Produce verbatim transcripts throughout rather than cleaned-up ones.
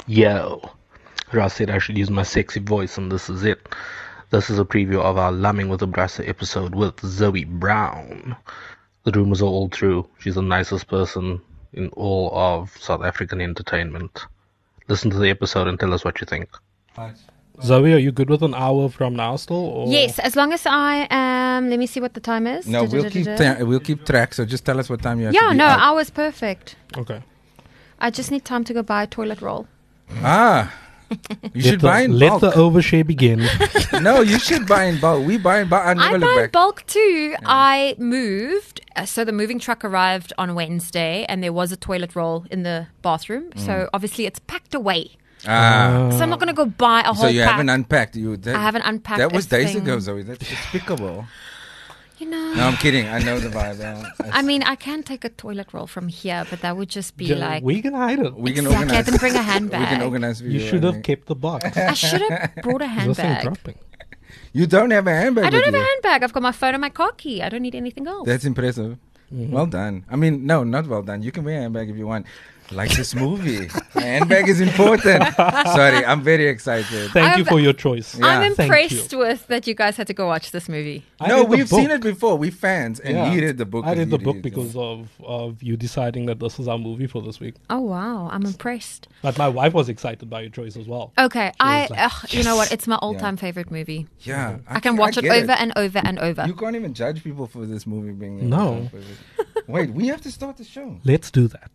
Yo, Ross said I should use my sexy voice, and this is it. This is a preview of our Lumming with Abrasa episode with Zoe Brown. The rumors are all true. She's the nicest person in all of South African entertainment. Listen to the episode and tell us what you think. Zoe, are you good with an hour from now still? Or? Yes, as long as I am. Let me see what the time is. No, we'll keep ta- we'll keep track. So just tell us what time you have Yeah, to be no, out. hour's perfect. Okay. I just need time to go buy a toilet roll. Ah, you should let the, buy in let bulk. the overshare begin. No, you should buy in bulk. We buy in bulk. I never I look buy back. bulk too. I moved, uh, so the moving truck arrived on Wednesday, and there was a toilet roll in the bathroom. Mm. So obviously it's packed away. Ah, So I'm not going to go buy a whole so you pack. haven't unpacked. You that, I haven't unpacked. That was a days thing. ago, Zoe. That's despicable. You know. No, I'm kidding. I know the vibe. Yeah. I mean, I can take a toilet roll from here, but that would just be Jo- like. we can hide it. We can Exactly, I organize. didn't bring a We handbag. can organize for you. you should I have think. kept the box. I should have brought a This thing handbag. dropping. You don't have a handbag. I don't with have a you. handbag. I've got my phone and my car key. I don't need anything else. That's impressive. Mm-hmm. Well done. I mean, no, not well done. You can wear a handbag if you want. Like this movie. A handbag is important. Sorry, I'm very excited. Thank you I've- for your choice. Yeah. I'm Thank impressed you. with that you guys had to go watch this movie. I No, read the we've seen book. it before. We fans, and Yeah. he read the book. I and read he the book it. because of, of you deciding that this is our movie for this week. Oh wow, I'm impressed. But my wife was excited by your choice as well. Okay, I was like, ugh, you know what? It's my all-time favorite movie. Yeah, I can think watch it get over and over and over. You can't even judge people for this movie being. their No. all-time favorite. Wait, we have to start the show. Let's do that.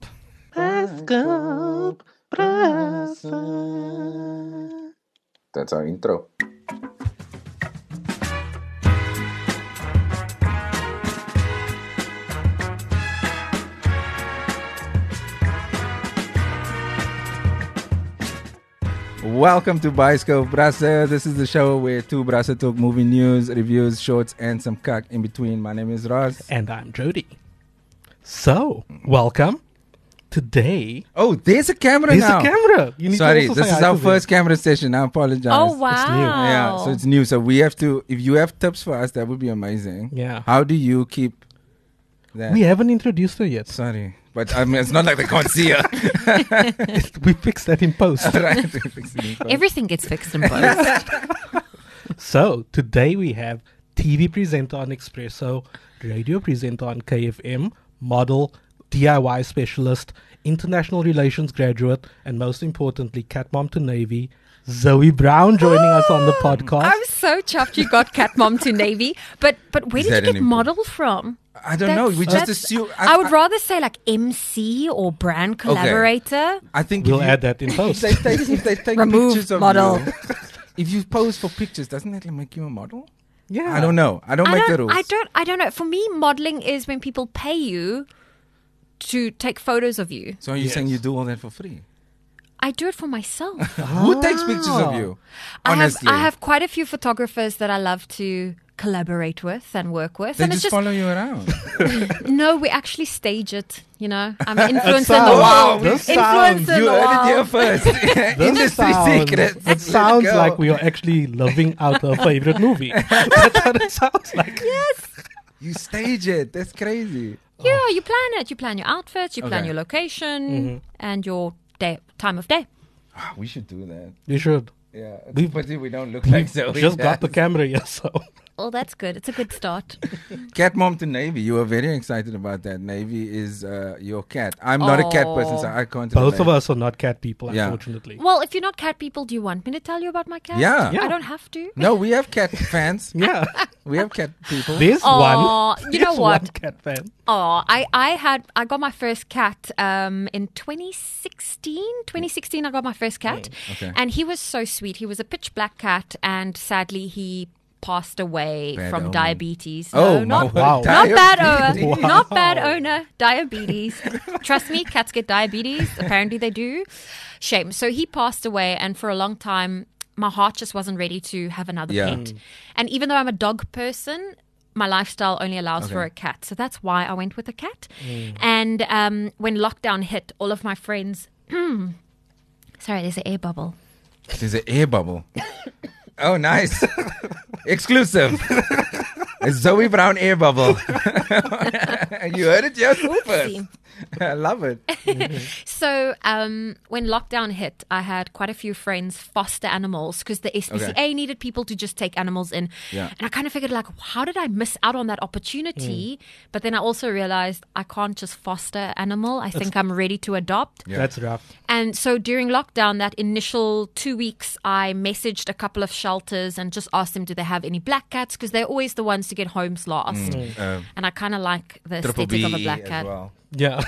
That's our intro. Welcome to Bioscope Brasa. This is the show where two Brasa talk movie news, reviews, shorts, and some cuck in between. My name is Ross. And I'm Jody. So, welcome. Today, Oh, there's a camera there's now. a camera. You need Sorry, to also this say is hi our to first camera session. I apologize. Oh wow! Yeah, so it's new. So we have to. If you have tips for us, that would be amazing. them. Yeah. How do you keep that? We haven't introduced her yet. Sorry, but I mean, it's not like they can't see her. We fixed that in post. Right? Fixing it. Everything gets fixed in post. So, today we have T V presenter on Expresso, radio presenter on K F M, model, D I Y specialist, international relations graduate, and most importantly, cat mom to Navy, Zoe Brown joining us on the podcast. I'm so chuffed you got Cat Mom to Navy, but but where Is did that you an get info? model from? I don't know. We just That's- assume. I, would rather say like M C or brand collaborator. I think We'll if you- add that in If post. they take, if they take Remove pictures of model. you, if you pose for pictures, doesn't that make you a model? Yeah. I don't know. I don't I make the don't, rules. I don't. I don't know. For me, modeling is when people pay you to take photos of you. So are you Yes. saying you do all that for free? I do it for myself. Who takes pictures of you? I have Honestly, I have quite a few photographers that I love to collaborate with and work with. They and just, it's just follow you around. no, we actually stage it. You know, I'm an influencer in the sounds- wild. this Influencer sounds- in You the heard it here wild. first. This Industry sounds- secrets. It Let's sounds go. like we are actually living out our favorite movie. That's what it sounds like. You stage it. That's crazy. Yeah, you plan it. You plan your outfits. You plan Okay. your location Mm-hmm. and your day time of day. Ah, we should do that. You should. Yeah. It's We've- a pity we don't look We like Zoe. just got the does. camera here, so. Well, that's good. It's a good start. Cat mom to Navy. You are very excited about that. Navy is uh, your cat. I'm not a cat person, so I can't. Both relate. of us are not cat people, Yeah. unfortunately. Well, if you're not cat people, do you want me to tell you about my cat? Yeah. Yeah. I don't have to. No, we have cat fans. Yeah. We have cat people. There's Aw, one. you know there's what? One cat fan. Oh, I, I had I got my first cat um, in twenty sixteen. twenty sixteen, I got my first cat, okay. and he was so sweet. He was a pitch black cat, and sadly he passed away Bad from omen. diabetes. Oh, no, not my Wow. word. not bad Diabetes. owner, not bad owner. Diabetes. Trust me, cats get diabetes. Apparently they do. Shame. So he passed away, and for a long time, my heart just wasn't ready to have another Yeah. pet. And even though I'm a dog person, my lifestyle only allows Okay. for a cat. So that's why I went with a cat. And um, when lockdown hit, all of my friends. Sorry, there's an air bubble. There's an air bubble. Oh, nice. Exclusive. A Zoe Brown air bubble. You heard it yourself first. Oopsie. I love it. So um, when lockdown hit, I had quite a few friends foster animals because the S P C A Okay. needed people to just take animals in. Yeah. And I kind of figured, like, how did I miss out on that opportunity? But then I also realized I can't just foster animal. I think I'm ready to adopt. Yeah. That's rough. And so during lockdown, that initial two weeks, I messaged a couple of shelters and just asked them, do they have any black cats? Because they're always the ones to get homes last. Uh, And I kind of like the triple aesthetic of a B black as cat. well. Yeah.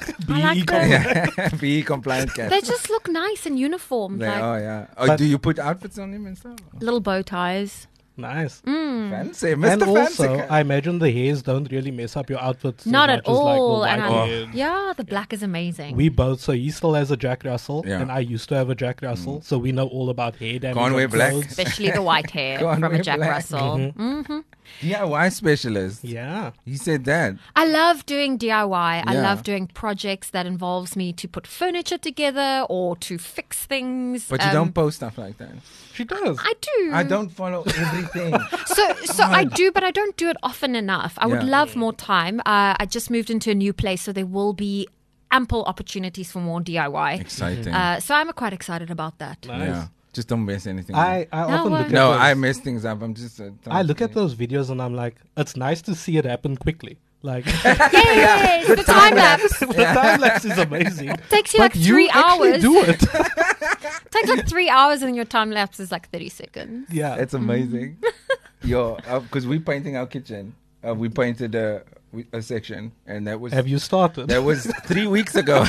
I like B E them. Yeah, B E compliant cat. They just look nice in uniform, They like are, yeah. Oh, But- do you put outfits on him and stuff? little bow ties. Nice. Mm. Fancy, Mister And Fancy also, cat. I imagine the hairs don't really mess up your outfits. as Not at much as, like, the all. white and I, hair. yeah, the black is amazing. We both, so he still has a Jack Russell, Yeah. and I used to have a Jack Russell, so we know all about hair damage. Can't on wear black. clothes. Especially the white hair Go on, from a wear Jack black. Russell. Mm-hmm. D I Y specialist. Yeah. He said that. I love doing D I Y. I Yeah. love doing projects that involves me to put furniture together or to fix things. But you Um, don't post stuff like that. She does. I do. I don't follow everything. So, so I do, but I don't do it often enough. I would Yeah. love more time. Uh, I just moved into a new place, so there will be ample opportunities for more D I Y. Exciting. Uh, so I'm quite excited about that. Nice. Yeah. Just don't mess anything up. I, I No, often what? look at No, those, I mess things up. I'm just. Uh, I look at those videos and I'm like, it's nice to see it happen quickly. Like Yes, the time lapse the time lapse is amazing. takes you But like three you actually hours. do it. takes like three hours, and your time lapse is like thirty seconds. Yeah. It's amazing. Yo, because we're painting our kitchen. Uh, we painted a, a section, and that was Have you started? that was three weeks ago.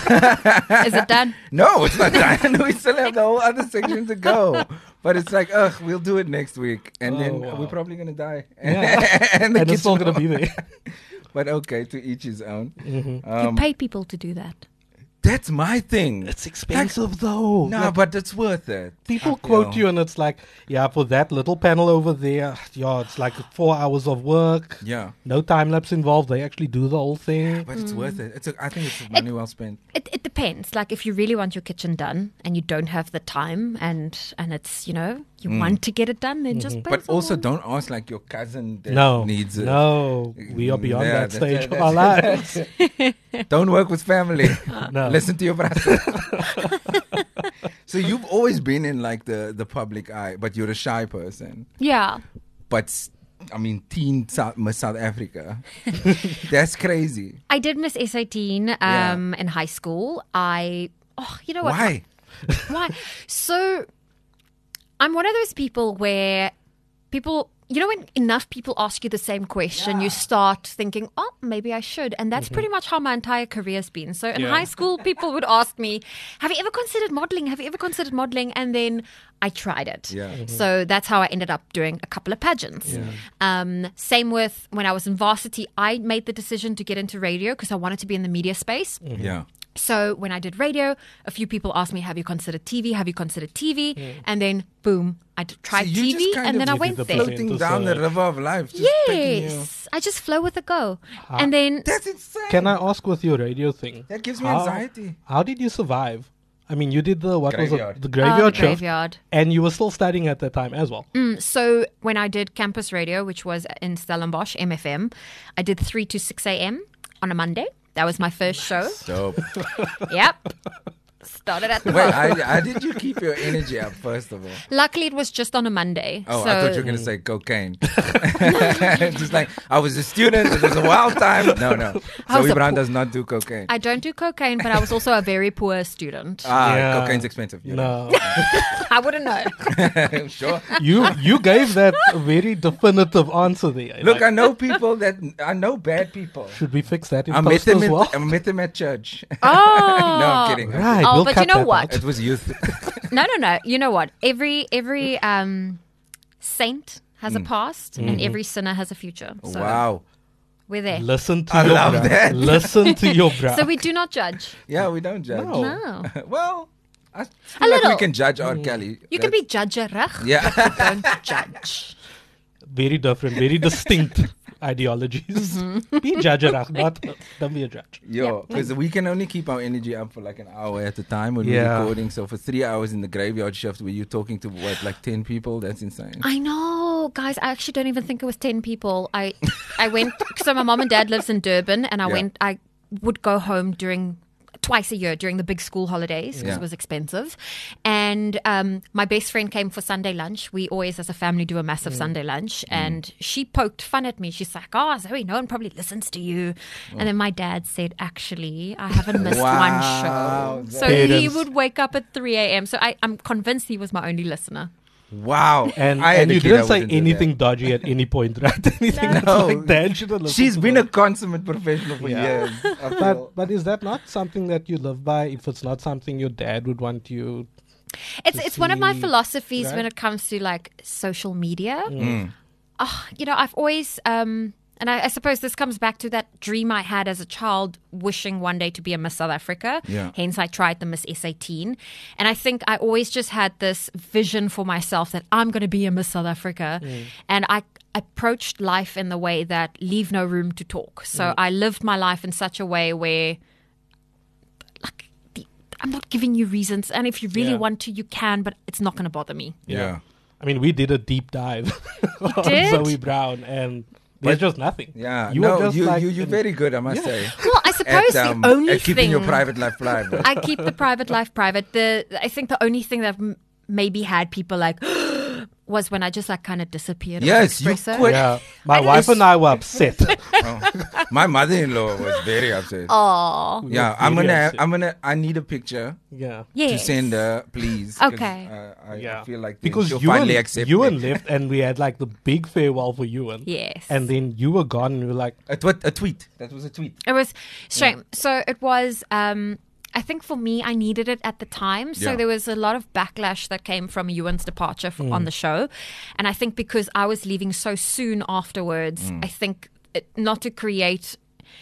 Is it done? No, it's not done. We still have the whole other section to go. But it's like, ugh, we'll do it next week, and Oh, then wow. we're probably gonna die. Yeah. and the and it's all kitchen going to be will- there. But okay, to each his own. Mhm. You Um, pay people to do that. that's my thing. It's expensive though. No, Like, but it's worth it. people I quote feel. you and it's like, yeah, for that little panel over there, yeah, it's like four hours of work. Yeah, No time lapse involved. They actually do the whole thing. but it's worth it. It's a, I think it's money well spent. It, it depends. Like if you really want your kitchen done and you don't have the time and and it's you know you want to get it done, then just pay But also, someone. don't ask like your cousin that No, needs it. no, we are beyond Yeah, that that's stage it, of our that's lives. Don't work with family. No. Listen to your brother. So you've always been in like the, the public eye, but you're a shy person. Yeah. But s- I mean, teen South, Miss South Africa. That's crazy. I did miss S eighteen um, Yeah. in high school. I, oh, you know what? Why? Why? So, I'm one of those people where people, you know, when enough people ask you the same question, you start thinking, oh, maybe I should. And that's pretty much how my entire career has been. So, in Yeah. high school, people would ask me, have you ever considered modeling? Have you ever considered modeling? And then I tried it. Yeah. Mhm. So, that's how I ended up doing a couple of pageants. Um, same with when I was in varsity, I made the decision to get into radio because I wanted to be in the media space. Yeah. So when I did radio, a few people asked me, have you considered T V? Have you considered T V? And then, boom, I d- tried So you T V just kind and of then I did went the there. present- Floating to down the say- river of life. Just taking you- Yes, I just flow with the go. And then, That's insane. Can I ask with your radio thing? That gives me how, anxiety. How did you survive? I mean, you did the what was Graveyard. it? The uh, graveyard the shift, graveyard. and you were still studying at that time as well. Mm, so when I did campus radio, which was in Stellenbosch, M F M, I did three to six a.m. on a Monday. That was my first show. Dope. Yep. Started at the Wait, I, how did you keep your energy up, first of all? Luckily, it was just on a Monday. Oh, so I thought you were going to say cocaine. Just like, I was a student, it was a wild time. No, no. I was Zoe a Brown po- does not do cocaine. I don't do cocaine, but I was also a very poor student. Ah, Yeah. cocaine's expensive. You know. No, I wouldn't know. Sure. you you gave that a very definitive answer there. Look, Like, I know people that, I know bad people. should we fix that in I met post them as at, well? I met them at church. Oh. No, I'm kidding. Right. Oh, we'll but cut you know that what? out. It was youth. No, no, no. You know what? Every every um, saint has a past, and every sinner has a future. So Wow. we're there. Listen to I your love bra. that. Listen to your bra. So we do not judge. Yeah, we don't judge. No. No. Well, I feel A like we little. can judge R. Kelly. You can be judgerig. Yeah. Don't judge. Very different, very distinct ideologies. Be judgerach, not don't be a judge. Yo, because we can only keep our energy up for like an hour at a time when Yeah. we're recording. So for three hours in the graveyard shift, were you talking to what, like ten people? That's insane. I know, guys. I actually don't even think it was ten people. I I went. So my mom and dad lives in Durban, and I Yeah. went. I would go home during twice a year during the big school holidays because Yeah. it was expensive. And um, my best friend came for Sunday lunch. We always, as a family, do a massive Sunday lunch. And she poked fun at me. She's like, oh, Zoe, no one probably listens to you. And then my dad said, actually, I haven't missed Wow. one show. So Parents. he would wake up at three a.m. So I, I'm convinced he was my only listener. Wow. And, I had and a you kid, didn't I say wouldn't do anything that. dodgy at any point, right? Anything that's No. like dad should have listened She's to been that. a consummate professional for Yeah. years. I feel. But but is that not something that you live by? If it's not something your dad would want you, It's To it's one of my see- philosophies right? when it comes to like social media. Mm. Oh, you know, I've always, um, and I, I suppose this comes back to that dream I had as a child, wishing one day to be a Miss South Africa. Yeah. Hence, I tried the Miss S eighteen. And I think I always just had this vision for myself that I'm going to be a Miss South Africa. And I approached life in the way that leave no room to talk. So I lived my life in such a way where, like, the, I'm not giving you reasons. And if you really Yeah. want to, you can, but it's not going to bother me. Yeah. I mean, we did a deep dive on did? Zoe Brown, and there's just nothing. Yeah. you no, were just you, like you, you're in- very good, I must say. Well, I suppose At, um, the only at keeping thing your private life private. I keep the private life private. The I think the only thing that m- maybe had people like was when I just like kind of disappeared. Yes, off you Espresso. quit. Yeah, my don't- wife and I were upset. Oh. My mother-in-law was very upset. Oh, We yeah, were I'm really gonna, upset. I'm gonna, I need a picture yeah. yes. to send her, please. 'cause, Okay. Uh, I, Yeah, I feel like because she'll Ewan, finally accept Ewan me. left, and we had like the big farewell for Ewan. Yes. and then you were gone, and we were like, A, tw- a tweet. That was a tweet. It was strange. So it was. Um, I think for me, I needed it at the time. So Yeah. there was a lot of backlash that came from Ewan's departure from, on the show, and I think because I was leaving so soon afterwards, Mm. I think it, not to create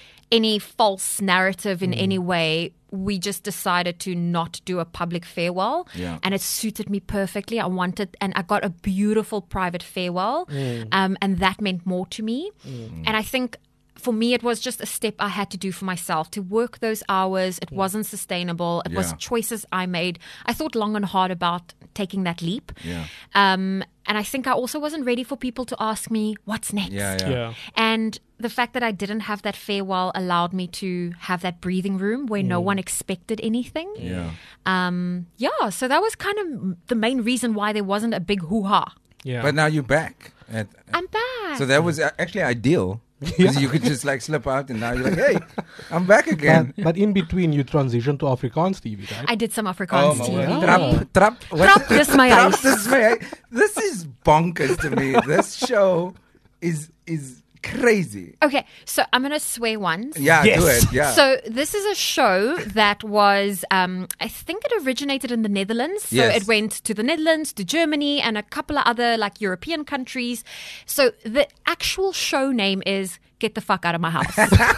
any false narrative in any way, we just decided to not do a public farewell. Yeah. And it suited me perfectly. I wanted, and I got a beautiful private farewell. Um, and that meant more to me. And I think for me, it was just a step I had to do for myself to work those hours. It wasn't sustainable. It was Yeah. choices I made. I thought long and hard about taking that leap. Yeah. Um, and I think I also wasn't ready for people to ask me, what's next? Yeah, yeah. yeah, And the fact that I didn't have that farewell allowed me to have that breathing room where no one expected anything. Yeah. Um, yeah, so that was kind of the main reason why there wasn't a big hoo-ha. yeah. But now you're back. At, I'm back. so that was a- actually ideal. Because you could just like slip out and now you're like, hey, I'm back again. but, but in between, you transitioned to Afrikaans T V, right? I did some Oh, Afrikaans my T V. word. Trap, trap, what? Trap dis my Trap huis. dis my huis. This is bonkers to me. This show is is crazy. Okay, so I'm going to swear once. Yeah, Yes. do it. Yeah. So this is a show that was, um, I think it originated in the Netherlands. So Yes. it went to the Netherlands, to Germany, and a couple of other like European countries. So the actual show name is Get the Fuck Out of My House.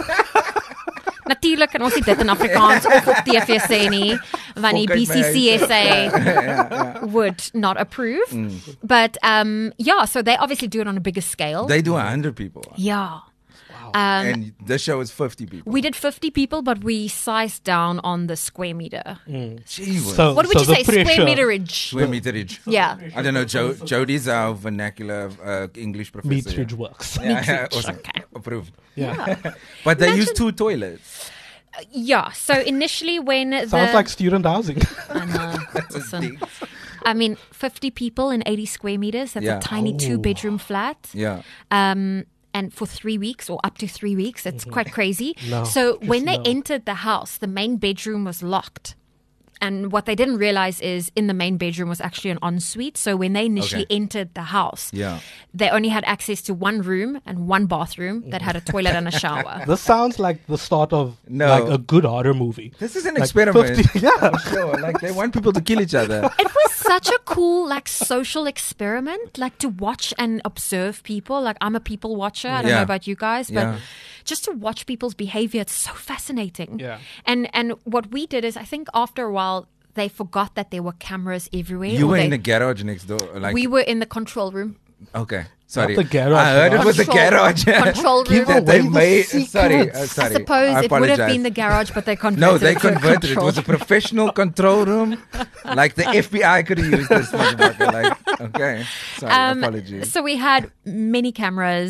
Natuurlijk kan ons nie dit in Afrikaans of op T V sê nie, want die Fok B uit my C C S A would not approve. But um, yeah, so they obviously do it on a bigger scale. They do a hundred people. yeah. Um, And this show is fifty people. we did fifty people, but we sized down on the square meter. Gee whiz. So- What would you the say? Square pressure- meterage. Square meterage. Yeah. I don't know. Jo- Jody's our vernacular uh, English professor. Meterage works. Yeah, yeah, Meterage, awesome. okay. Approved. Yeah, But they use Imagine- two toilets. Yeah. So initially, when the sounds like student housing. I know. That's a Listen, dig. I mean, fifty people in eighty square meters. That's Yeah. a tiny two-bedroom flat. Yeah. Um, and for three weeks or up to three weeks, it's quite crazy. No, so just when they no. entered the house, the main bedroom was locked. And what they didn't realize is in the main bedroom was actually an ensuite. So when they initially Okay. entered the house, Yeah. they only had access to one room and one bathroom that had a toilet and a shower. This sounds like the start of No. like a good horror movie. This is an Like experiment. fifty yeah. Sure, like they want people to kill each other. It was such a cool, like, social experiment, like to watch and observe people. Like, I'm a people watcher. I don't Yeah. know about you guys, but Yeah. just to watch people's behavior, it's so fascinating. Yeah. And and what we did is, I think after a while, they forgot that there were cameras everywhere. You or were they- in the garage next door. Like we were in the control room. okay, sorry. the garage, I heard it right? was a Control- garage. control room. that they away the made. secrets. Sorry, uh, I sorry. suppose I it would have apologize. been the garage, but they converted No, they it to a converted it. It control. was a professional control room. Like the F B I could have used this motherfucker. Like, okay. Sorry, Um, apologies. So we had many cameras.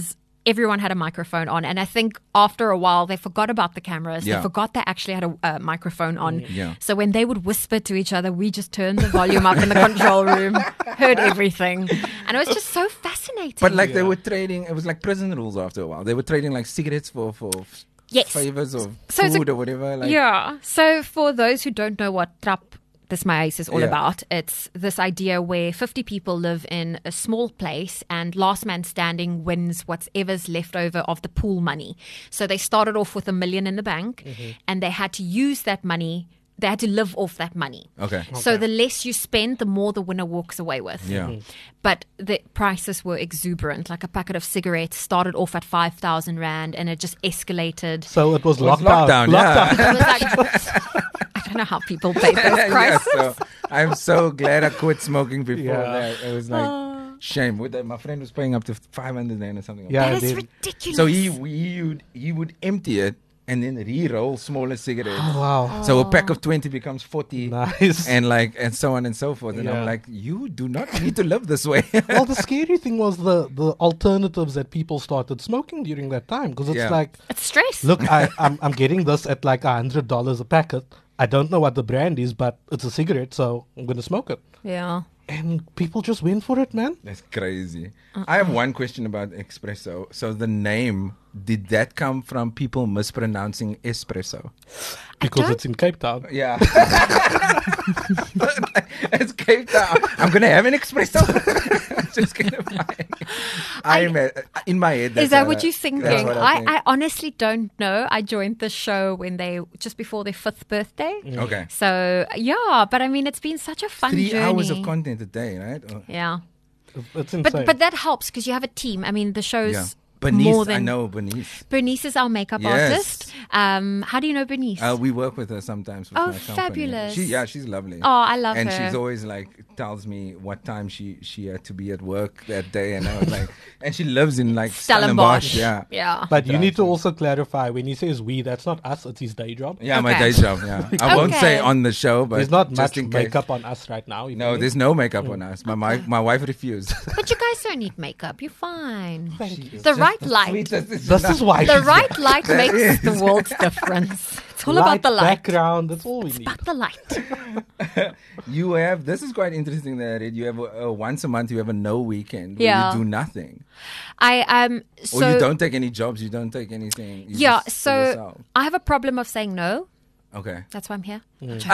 everyone had a microphone on. And I think after a while, they forgot about the cameras. Yeah. They forgot they actually had a uh, microphone on. Yeah. So when they would whisper to each other, we just turned the volume up in the control room, heard everything. And it was just so fascinating. But like they Yeah. were trading, it was like prison rules after a while. They were trading like cigarettes for for f- Yes. favors or So it's a- food or whatever. Like, yeah. So for those who don't know what Trap This My Ace is all Yeah. about, it's this idea where fifty people live in a small place and last man standing wins whatever's left over of the pool money. So they started off with a million in the bank and they had to use that money. They had to live off that money. Okay. So the less you spend, the more the winner walks away with. Yeah. But the prices were exuberant. Like a packet of cigarettes started off at five thousand Rand and it just escalated. So it was It was lockdown. lockdown, yeah. It was like, I don't know how people pay those Yeah, prices. so I'm so glad I quit smoking before Yeah. that. It was like shame. With that, my friend was paying up to five hundred rand or something. Yeah, That is then- ridiculous. So he he would he would empty it and then re-roll smaller cigarettes. Oh, wow. So a pack of twenty becomes forty. Nice. And like and so on and so forth. And Yeah. I'm like, you do not need to live this way. Well, the scary thing was the, the alternatives that people started smoking during that time. Because it's Yeah. like, It's stress. look, I, I'm, I'm getting this at like a hundred dollars a packet. I don't know what the brand is, but it's a cigarette, so I'm going to smoke it. Yeah. And people just went for it, man. That's crazy. I have one question about espresso. So the name, did that come from people mispronouncing espresso? Because don't- it's in Cape Town. Yeah. It's Cape Town. I'm going to have an espresso. Just gonna find. I'm at, in my head. That's Is that what what I- you're thinking? that's what I, think. I honestly don't know. I joined the show when they, just before their fifth birthday. Okay. So, yeah, but I mean, it's been such a fun Three journey. hours of content a day, right? Or- Yeah. It's insane. But but that helps because you have a team. I mean, the show's yeah. Bernice, more than. I know Bernice. Bernice is our makeup Yes. artist. Um, how do you know Bernice? Uh, we work with her sometimes. With Oh, my company. fabulous. She, yeah, she's lovely. oh, I love and her. she's always like tells me what time she she had to be at work that day, and I was like, and she lives in like Stellenbosch. Stellenbosch, yeah, Yeah. But you Right, need to so- also clarify when he says we, that's not us, it's his day job. yeah, my Okay. day job. Yeah, I won't say Okay. on the show, but There's not just much in case. makeup on us right now. you No, know? there's no makeup on us. My my, my wife refused. But you guys don't need makeup. You're fine. Thank you. The right light. Sweetest is This enough. is why The she's right light That makes is. the world's difference. It's all light, about the light. background. That's all we need. About the light. You have this is quite interesting that I read. You have a, a once a month. You have a no weekend. Where Yeah. you do nothing, I um so or you don't take any jobs. You don't take anything. You yeah. just do So yourself. I have a problem of saying no. Okay. That's why I'm here.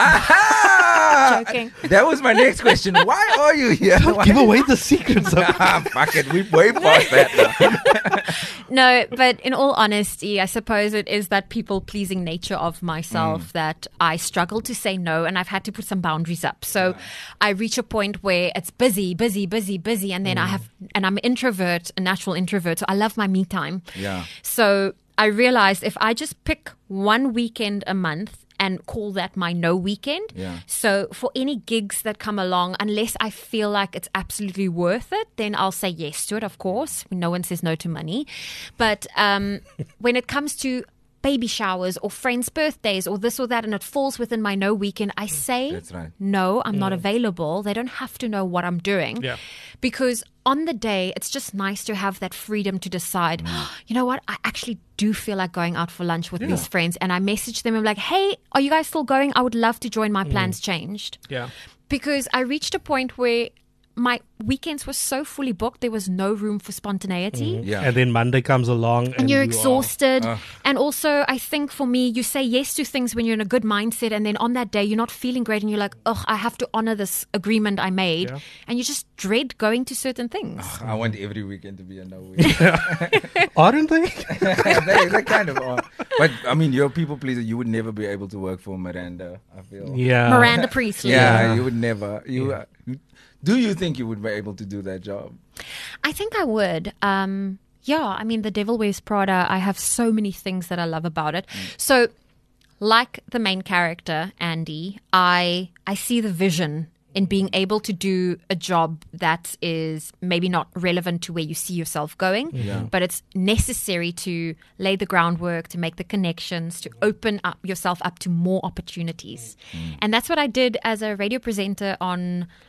Ah! Joking. That was my next question. Why are you here? Why- Give away the secrets. Of Ah, fuck it. We're way past that now. No, but in all honesty, I suppose it is that people pleasing nature of myself that I struggle to say no, and I've had to put some boundaries up. So I reach a point where it's busy, busy, busy, busy, and then I have, and I'm an introvert, a natural introvert, so I love my me time. Yeah. So I realized if I just pick one weekend a month and call that my no weekend. Yeah. So for any gigs that come along, unless I feel like it's absolutely worth it, then I'll say yes to it, of course. No one says no to money. But um, when it comes to baby showers or friends' birthdays or this or that, and it falls within my no weekend, I say, That's right. no, I'm not available. They don't have to know what I'm doing. Yeah. Because on the day, it's just nice to have that freedom to decide, you know what, I actually do feel like going out for lunch with these friends. And I message them, I'm like, hey, are you guys still going? I would love to join. My plans changed. yeah. Because I reached a point where my weekends were so fully booked, there was no room for spontaneity. Yeah. And then Monday comes along, and, And you're you are- exhausted. Ugh. And also, I think for me, you say yes to things when you're in a good mindset. And then on that day, you're not feeling great. And you're like, oh, I have to honor this agreement I made. Yeah. And you just dread going to certain things. I want every weekend to be a no weekend. Aren't they? they, they kind of are. But I mean, you're a people pleaser. You would never be able to work for Miranda, I feel. yeah. Miranda Priestley. Yeah, Yeah. you would never. You uh, do you think you would be able to do that job? I think I would. Um, yeah, I mean, The Devil Wears Prada, I have so many things that I love about it. So, like the main character, Andy, I I see the vision in being able to do a job that is maybe not relevant to where you see yourself going, Yeah. but it's necessary to lay the groundwork, to make the connections, to open up yourself up to more opportunities. And that's what I did as a radio presenter on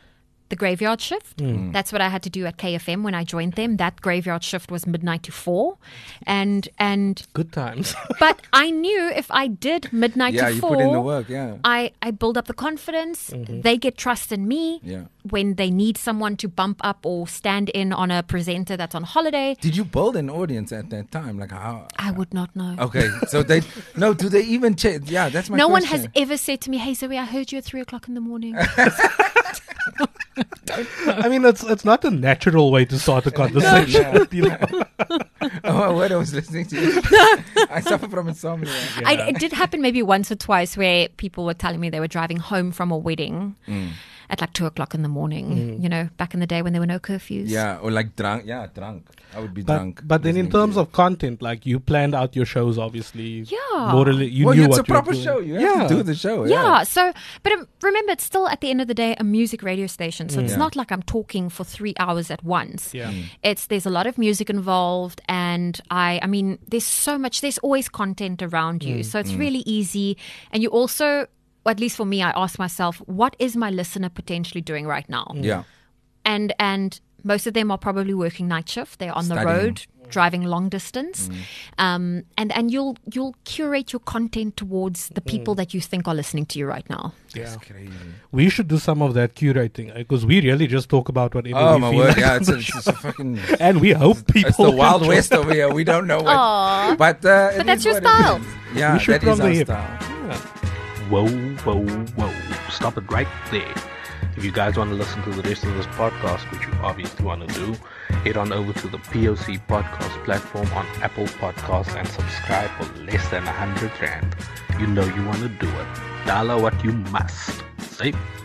the graveyard shift. Mm. That's what I had to do at K F M when I joined them. That graveyard shift was midnight to four, and and Good times. but I knew if I did midnight Yeah, to you four, put in the work. Yeah. I I build up the confidence. Mm-hmm. They get trust in me. Yeah. When they need someone to bump up or stand in on a presenter that's on holiday, Did you build an audience at that time? Like how? I would not know. Okay, so they no. Do they even check? Yeah, that's my. no one question. has ever said to me, "Hey Zoe, I heard you at three o'clock in the morning." I mean, it's it's not a natural way to start a conversation. you know? Oh, what I was listening to. You. I suffer from insomnia. I, it did happen maybe once or twice where people were telling me they were driving home from a wedding at like two o'clock in the morning. You know, back in the day when there were no curfews. Yeah, or like drunk. Yeah, drunk. I would be But, drunk. but then in listening terms to of content, like you planned out your shows, obviously. Yeah. More or less, you well, knew it's what a you were proper doing. show. You have yeah. to do the show. Yeah. Yeah. So, but um, remember, it's still at the end of the day a music radio station. So it's Yeah. not like I'm talking for three hours at once. Yeah. Mm. It's there's a lot of music involved, and I, I mean, there's so much. There's always content around you, so it's really easy. And you also, or at least for me, I ask myself, what is my listener potentially doing right now? Yeah. and and most of them are probably working night shift. They're on the Studying. road, driving long distance, um, and and you'll you'll curate your content towards the people that you think are listening to you right now. Yeah. That's crazy. We should do some of that curating because we really just talk about whatever Oh we my feel word! like Yeah, on it's the a, it's show. just a fucking. And we hope people. It's the Wild enjoy. West over here. We don't know what. Aw. But uh, But it that's is your what it style. is. Yeah, We shoot that is from the our hip. style. Yeah. Whoa, whoa, whoa. Stop it right there. If you guys want to listen to the rest of this podcast, which you obviously want to do, head on over to the P O C podcast platform on Apple Podcasts and subscribe for less than a hundred rand. You know you want to do it. Dollar what you must. Safe.